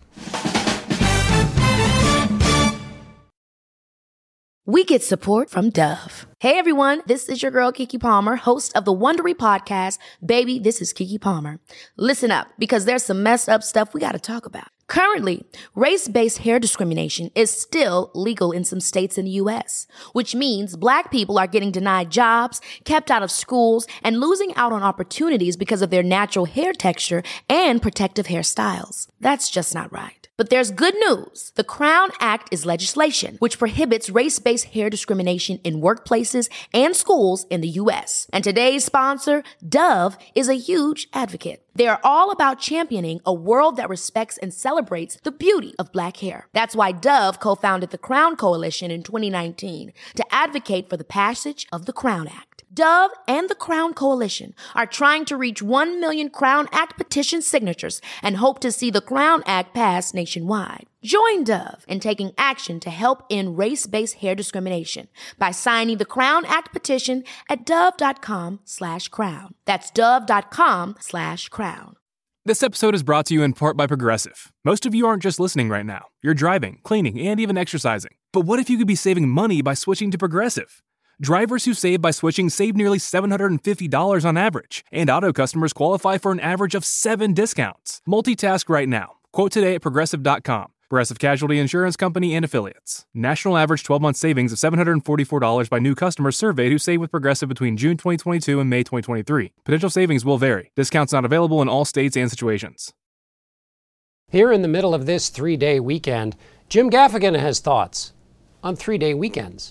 We get support from Dove. Hey everyone, this is your girl Keke Palmer, host of the Wondery podcast, Baby, This is Keke Palmer. Listen up, because there's some messed up stuff we gotta talk about. Currently, race-based hair discrimination is still legal in some states in the U S, which means Black people are getting denied jobs, kept out of schools, and losing out on opportunities because of their natural hair texture and protective hairstyles. That's just not right. But there's good news. The Crown Act is legislation which prohibits race-based hair discrimination in workplaces and schools in the U S. And today's sponsor, Dove, is a huge advocate. They are all about championing a world that respects and celebrates the beauty of Black hair. That's why Dove co-founded the Crown Coalition in twenty nineteen to advocate for the passage of the Crown Act. Dove and the Crown Coalition are trying to reach one million Crown Act petition signatures and hope to see the Crown Act pass nationwide. Join Dove in taking action to help end race-based hair discrimination by signing the Crown Act petition at dove.com slash crown. That's dove.com slash crown. This episode is brought to you in part by Progressive. Most of you aren't just listening right now. You're driving, cleaning, and even exercising. But what if you could be saving money by switching to Progressive? Drivers who save by switching save nearly seven hundred fifty dollars on average, and auto customers qualify for an average of seven discounts. Multitask right now. Quote today at progressive dot com. Progressive Casualty Insurance Company and Affiliates. National average twelve-month savings of seven hundred forty-four dollars by new customers surveyed who save with Progressive between June twenty twenty-two and May twenty twenty-three. Potential savings will vary. Discounts not available in all states and situations. Here in the middle of this three-day weekend, Jim Gaffigan has thoughts on three-day weekends.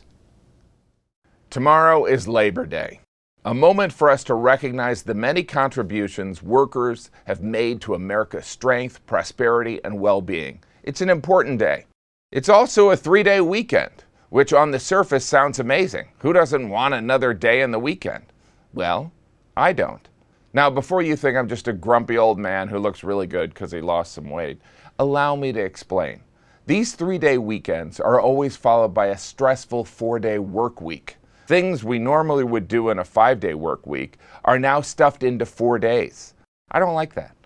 Tomorrow is Labor Day, a moment for us to recognize the many contributions workers have made to America's strength, prosperity, and well-being. It's an important day. It's also a three-day weekend, which on the surface sounds amazing. Who doesn't want another day in the weekend? Well, I don't. Now, before you think I'm just a grumpy old man who looks really good because he lost some weight, allow me to explain. These three-day weekends are always followed by a stressful four-day work week. Things we normally would do in a five-day work week are now stuffed into four days. I don't like that.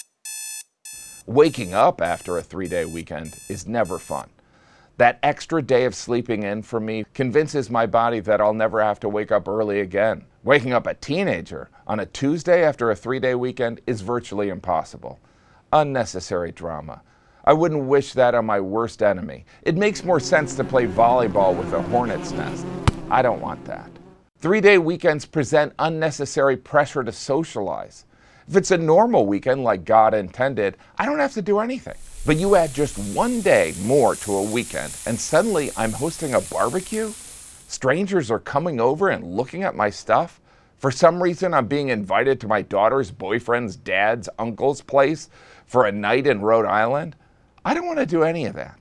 Waking up after a three-day weekend is never fun. That extra day of sleeping in for me convinces my body that I'll never have to wake up early again. Waking up a teenager on a Tuesday after a three-day weekend is virtually impossible. Unnecessary drama. I wouldn't wish that on my worst enemy. It makes more sense to play volleyball with a hornet's nest. I don't want that. Three-day weekends present unnecessary pressure to socialize. If it's a normal weekend like God intended, I don't have to do anything. But you add just one day more to a weekend, and suddenly I'm hosting a barbecue? Strangers are coming over and looking at my stuff? For some reason, I'm being invited to my daughter's boyfriend's dad's uncle's place for a night in Rhode Island? I don't want to do any of that.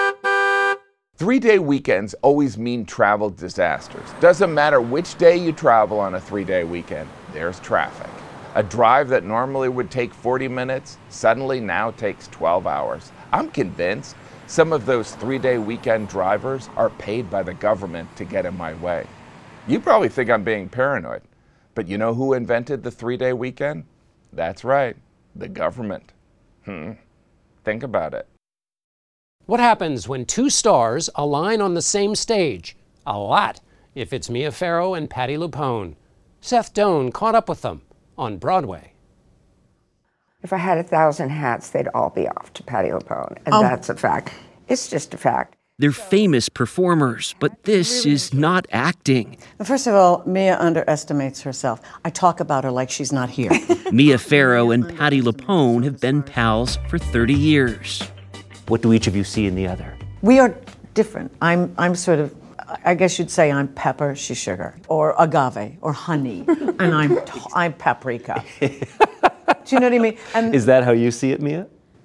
Three-day weekends always mean travel disasters. Doesn't matter which day you travel on a three-day weekend, there's traffic. A drive that normally would take forty minutes suddenly now takes twelve hours. I'm convinced some of those three-day weekend drivers are paid by the government to get in my way. You probably think I'm being paranoid, but you know who invented the three-day weekend? That's right, the government. Hmm. Think about it. What happens when two stars align on the same stage? A lot, if it's Mia Farrow and Patti LuPone. Seth Doane caught up with them on Broadway. If I had a thousand hats, they'd all be off to Patti LuPone, and Um, that's a fact. It's just a fact. They're famous performers, but this is not acting. First of all, Mia underestimates herself. I talk about her like she's not here. Mia Farrow and Patti LuPone have been pals for thirty years. What do each of you see in the other? We are different. I'm, I'm sort of, I guess you'd say I'm pepper, she's sugar, or agave, or honey, and I'm, I'm paprika. Do you know what I mean? And Is that how you see it, Mia?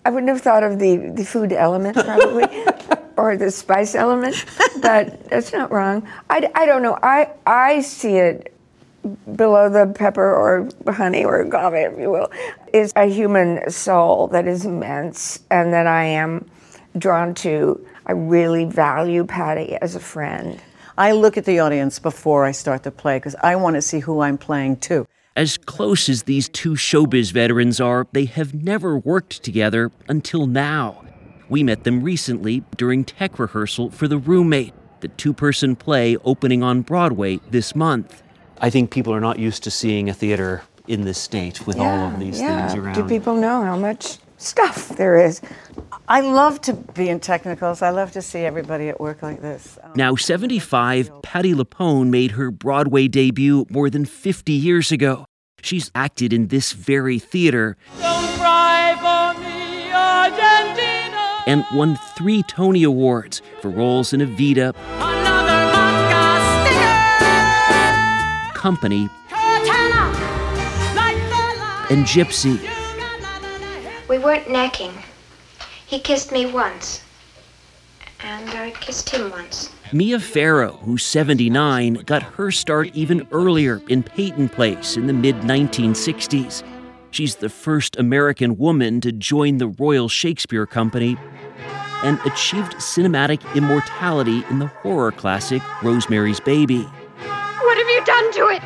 I wouldn't have thought of the, the food element probably, or the spice element, but that's not wrong. I, I don't know. I, I see it below the pepper or honey or agave, if you will, is a human soul that is immense and that I am drawn to. I really value Patty as a friend. I look at the audience before I start the play because I want to see who I'm playing too. As close as these two showbiz veterans are, they have never worked together until now. We met them recently during tech rehearsal for The Roommate, the two-person play opening on Broadway this month. I think people are not used to seeing a theater in this state with yeah, all of these yeah. things around. Do people know how much stuff there is? I love to be in technicals. I love to see everybody at work like this. Um, now seventy-five, Patti LuPone made her Broadway debut more than fifty years ago. She's acted in this very theater Don't cry for me, Argentina. and won three Tony Awards for roles in Evita, Another vodka stinger. Company, Cortana, like the and Gypsy. We weren't necking. He kissed me once, and I kissed him once. Mia Farrow, who's seventy-nine, got her start even earlier in Peyton Place in the mid nineteen sixties. She's the first American woman to join the Royal Shakespeare Company and achieved cinematic immortality in the horror classic Rosemary's Baby. What have you done to it?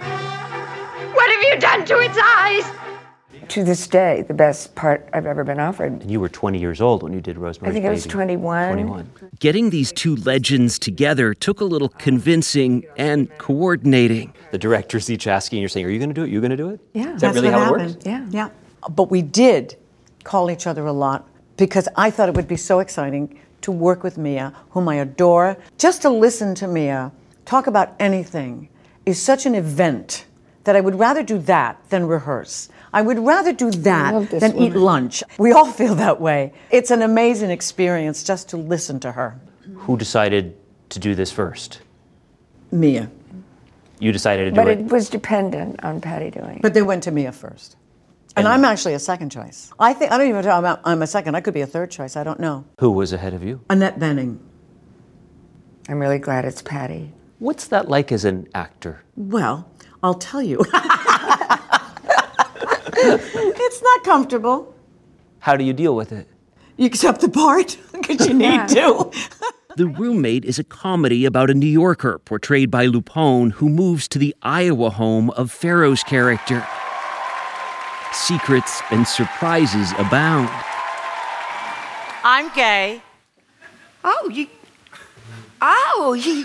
What have you done to its eyes? To this day, the best part I've ever been offered. And you were twenty years old when you did Rosemary's I think Baby. I was twenty-one. twenty-one. Getting these two legends together took a little convincing and coordinating. The directors each asking, you're saying, are you going to do it? Are you going to do it? Yeah, Is that that's really what how happened. it works? Yeah. Yeah. But we did call each other a lot because I thought it would be so exciting to work with Mia, whom I adore. Just to listen to Mia talk about anything is such an event that I would rather do that than rehearse. I would rather do that than woman. eat lunch. We all feel that way. It's an amazing experience just to listen to her. Who decided to do this first? Mia. You decided to do But it. it was dependent on Patty doing it. But they went to Mia first. And, and I'm actually a second choice. I think I don't even know I'm, I'm a second. I could be a third choice. I don't know. Who was ahead of you? Annette Bening. I'm really glad it's Patty. What's that like as an actor? Well, I'll tell you. It's not comfortable. How do you deal with it? You accept the part because you need to. The Roommate is a comedy about a New Yorker portrayed by Lupone who moves to the Iowa home of Farrow's character. Secrets and surprises abound. I'm gay. Oh, you. Oh, you.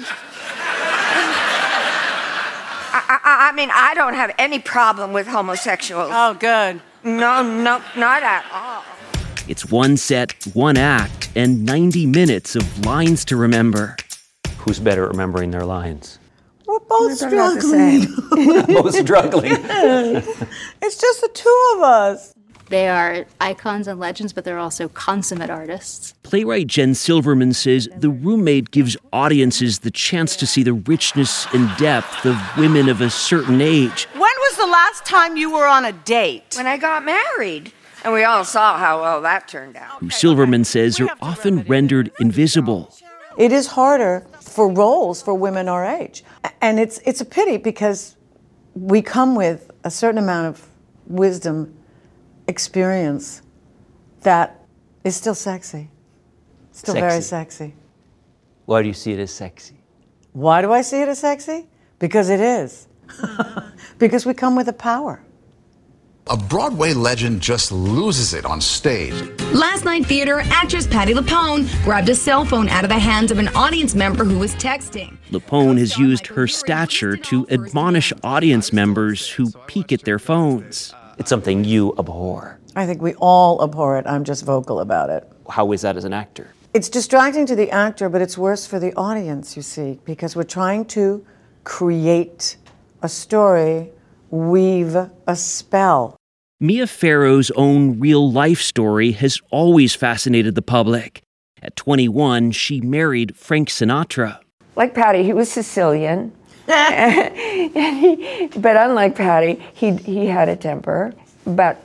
I, I, I mean, I don't have any problem with homosexuals. Oh, good. No, no, not at all. It's one set, one act, and ninety minutes of lines to remember. Who's better at remembering their lines? We're both They're not the struggling. Both struggling. It's just the two of us. They are icons and legends, but they're also consummate artists. Playwright Jen Silverman says The Roommate gives audiences the chance to see the richness and depth of women of a certain age. When was the last time you were on a date? When I got married. And we all saw how well that turned out. Who Silverman says are often rendered invisible. It is harder for roles for women our age. And it's it's a pity because we come with a certain amount of wisdom, experience that is still sexy. Still Sexy. very sexy. Why do you see it as sexy? Why do I see it as sexy? Because it is. Because we come with a power. A Broadway legend just loses it on stage. Last night, theater actress Patti LuPone grabbed a cell phone out of the hands of an audience member who was texting. LuPone has used her stature to admonish audience members who peek at their phones. It's something you abhor. I think we all abhor it. I'm just vocal about it. How is that as an actor? It's distracting to the actor, but it's worse for the audience, you see, because we're trying to create a story, weave a spell. Mia Farrow's own real-life story has always fascinated the public. At twenty-one, she married Frank Sinatra. Like Patty, he was Sicilian. and he, but unlike Patty, he, he had a temper. But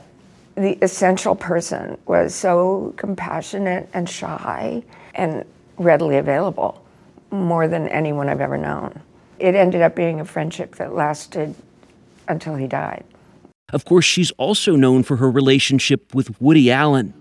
the essential person was so compassionate and shy and readily available, more than anyone I've ever known. It ended up being a friendship that lasted until he died. Of course, she's also known for her relationship with Woody Allen.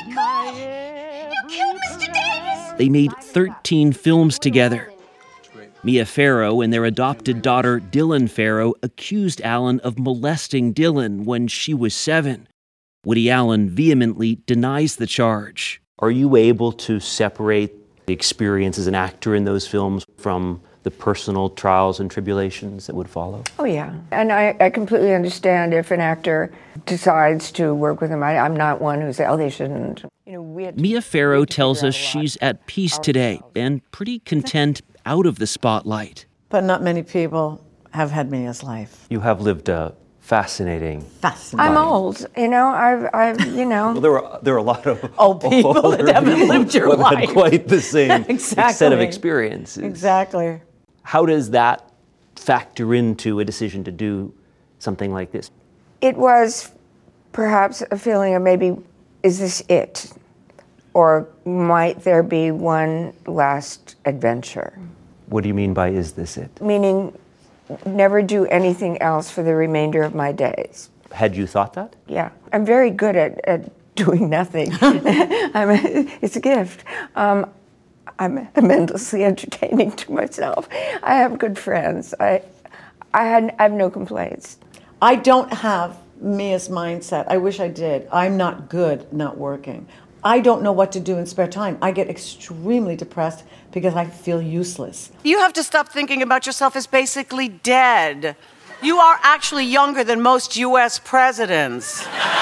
They made thirteen films together. Mia Farrow and their adopted daughter, Dylan Farrow, accused Allen of molesting Dylan when she was seven. Woody Allen vehemently denies the charge. Are you able to separate the experience as an actor in those films from the personal trials and tribulations that would follow? Oh, yeah. And I, I completely understand if an actor decides to work with him. I, I'm not one who says, oh, they shouldn't. You know, we had to, Mia Farrow tells us she's at peace today and pretty content out of the spotlight. But not many people have had Mia's life. You have lived a fascinating. Fascinating. I'm old, you know. I've, I've, you know. Well, there were there are a lot of old people that haven't lived your who have life. had quite the same Exactly. set of experiences. Exactly. How does that factor into a decision to do something like this? It was perhaps a feeling of maybe, is this it? Or might there be one last adventure? What do you mean by is this it? Meaning, never do anything else for the remainder of my days. Had you thought that? Yeah. I'm very good at, at doing nothing. I'm a, it's a gift. Um, I'm immensely entertaining to myself. I have good friends. I, I, had, I have no complaints. I don't have Mia's mindset. I wish I did. I'm not good not working. I don't know what to do in spare time. I get extremely depressed because I feel useless. You have to stop thinking about yourself as basically dead. You are actually younger than most U S presidents.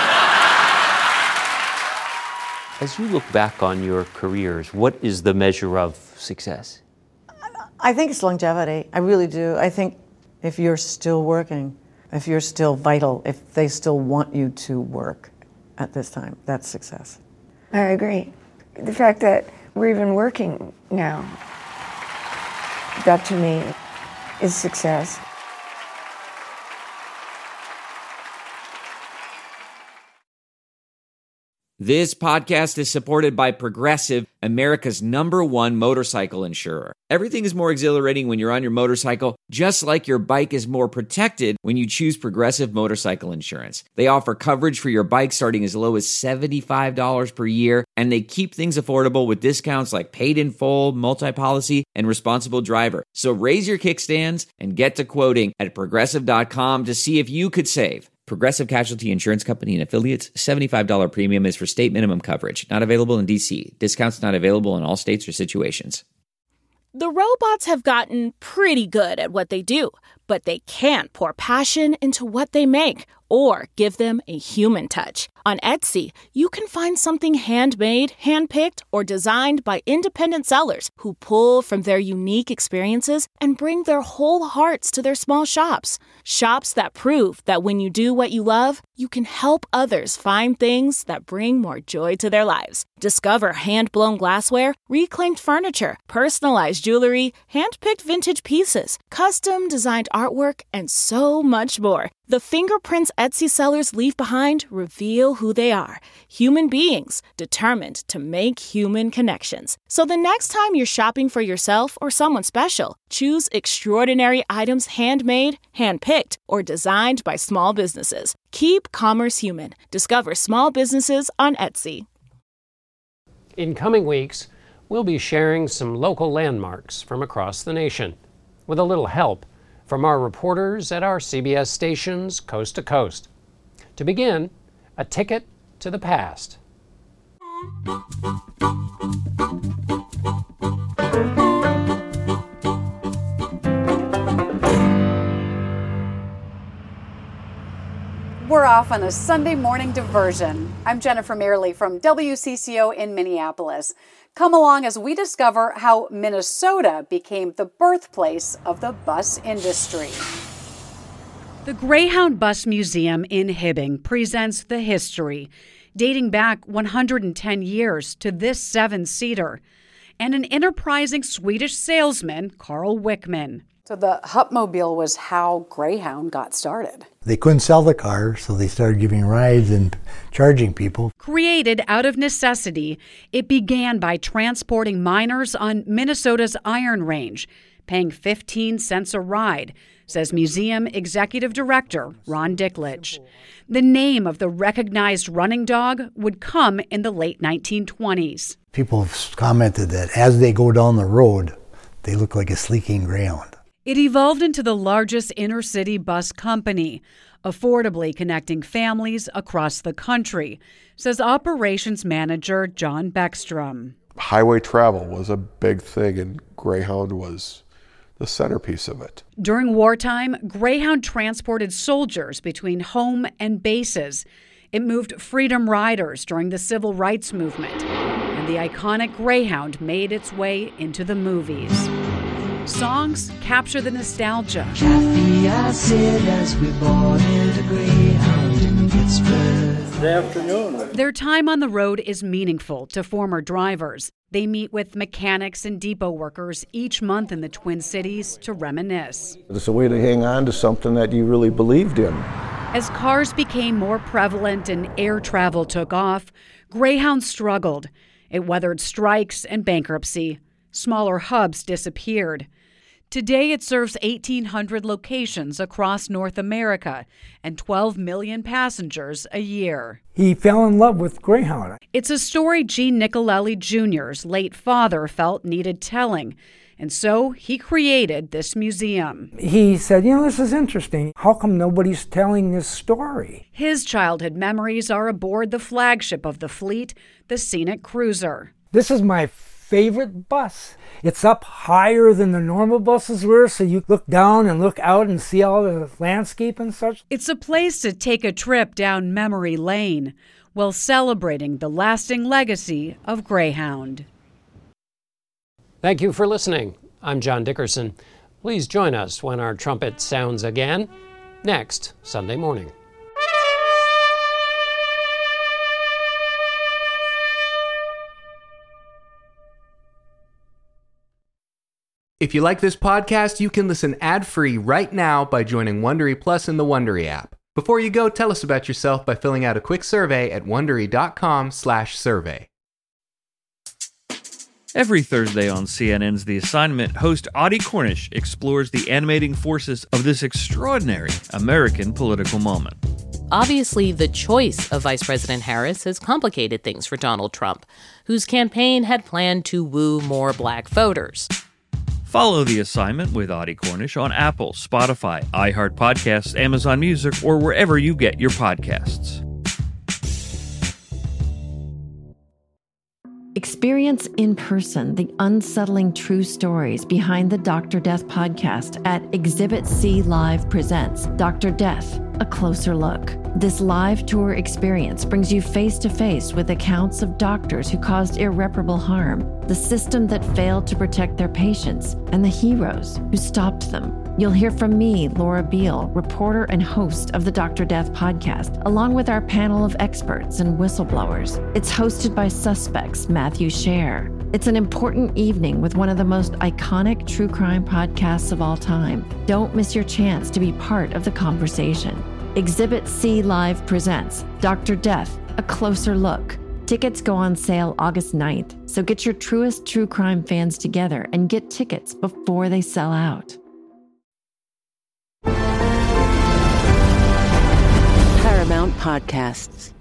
As you look back on your careers, what is the measure of success? I think it's longevity. I really do. I think if you're still working, if you're still vital, if they still want you to work at this time, that's success. I agree. The fact that we're even working now, that to me is success. This podcast is supported by Progressive, America's number one motorcycle insurer. Everything is more exhilarating when you're on your motorcycle, just like your bike is more protected when you choose Progressive Motorcycle Insurance. They offer coverage for your bike starting as low as seventy-five dollars per year, and they keep things affordable with discounts like paid in full, multi-policy, and responsible driver. So raise your kickstands and get to quoting at progressive dot com to see if you could save. Progressive Casualty Insurance Company and affiliates. seventy-five dollars premium is for state minimum coverage. Not available in D C. Discounts not available in all states or situations. The robots have gotten pretty good at what they do, but they can't pour passion into what they make or give them a human touch. On Etsy, you can find something handmade, handpicked, or designed by independent sellers who pull from their unique experiences and bring their whole hearts to their small shops. Shops that prove that when you do what you love, you can help others find things that bring more joy to their lives. Discover hand-blown glassware, reclaimed furniture, personalized jewelry, hand-picked vintage pieces, custom-designed artwork, and so much more. The fingerprints Etsy sellers leave behind reveal who they are, human beings determined to make human connections. So the next time you're shopping for yourself or someone special, choose extraordinary items handmade, handpicked, or designed by small businesses. Keep commerce human. Discover small businesses on Etsy. In coming weeks, we'll be sharing some local landmarks from across the nation, with a little help from our reporters at our C B S stations coast to coast. To begin, a ticket to the past. We're off on a Sunday morning diversion. I'm Jennifer Mearley from W C C O in Minneapolis. Come along as we discover how Minnesota became the birthplace of the bus industry. The Greyhound Bus Museum in Hibbing presents the history, dating back one hundred ten years to this seven-seater, and an enterprising Swedish salesman, Carl Wickman. So the Hupmobile was how Greyhound got started. They couldn't sell the car, so they started giving rides and charging people. Created out of necessity, it began by transporting miners on Minnesota's Iron Range, paying fifteen cents a ride, says museum executive director Ron Dickledge. The name of the recognized running dog would come in the late nineteen twenties. People have commented that as they go down the road, they look like a sleeking greyhound. It evolved into the largest inner-city bus company, affordably connecting families across the country, says operations manager John Beckstrom. Highway travel was a big thing, and Greyhound was the centerpiece of it. During wartime, Greyhound transported soldiers between home and bases. It moved freedom riders during the civil rights movement, and the iconic Greyhound made its way into the movies. Songs capture the nostalgia. Kathy, I said as we boarded a Greyhound in Pittsburgh. Good afternoon. Their time on the road is meaningful to former drivers. They meet with mechanics and depot workers each month in the Twin Cities to reminisce. It's a way to hang on to something that you really believed in. As cars became more prevalent and air travel took off, Greyhound struggled. It weathered strikes and bankruptcy. Smaller hubs disappeared. Today, it serves eighteen hundred locations across North America and twelve million passengers a year. He fell in love with Greyhound. It's a story Gene Nicolelli Junior's late father felt needed telling, and so he created this museum. He said, you know, this is interesting. How come nobody's telling this story? His childhood memories are aboard the flagship of the fleet, the Scenic Cruiser. This is my favorite bus. It's up higher than the normal buses were, so you look down and look out and see all the landscape and such. It's a place to take a trip down memory lane while celebrating the lasting legacy of Greyhound. Thank you for listening. I'm John Dickerson. Please join us when our trumpet sounds again next Sunday morning. If you like this podcast, you can listen ad-free right now by joining Wondery Plus in the Wondery app. Before you go, tell us about yourself by filling out a quick survey at wondery dot com slash survey. Every Thursday on C N N's The Assignment, host Audie Cornish explores the animating forces of this extraordinary American political moment. Obviously, the choice of Vice President Harris has complicated things for Donald Trump, whose campaign had planned to woo more black voters. Follow The Assignment with Audie Cornish on Apple, Spotify, iHeart Podcasts, Amazon Music, or wherever you get your podcasts. Experience in person the unsettling true stories behind the Doctor Death podcast at Exhibit C Live presents Doctor Death, A Closer Look. This live tour experience brings you face to face with accounts of doctors who caused irreparable harm, the system that failed to protect their patients, and the heroes who stopped them. You'll hear from me, Laura Beale, reporter and host of the Doctor Death podcast, along with our panel of experts and whistleblowers. It's hosted by Suspects Matthew Scher. It's an important evening with one of the most iconic true crime podcasts of all time. Don't miss your chance to be part of the conversation. Exhibit C Live presents Doctor Death, A Closer Look. Tickets go on sale August ninth, so get your truest true crime fans together and get tickets before they sell out. Paramount Podcasts.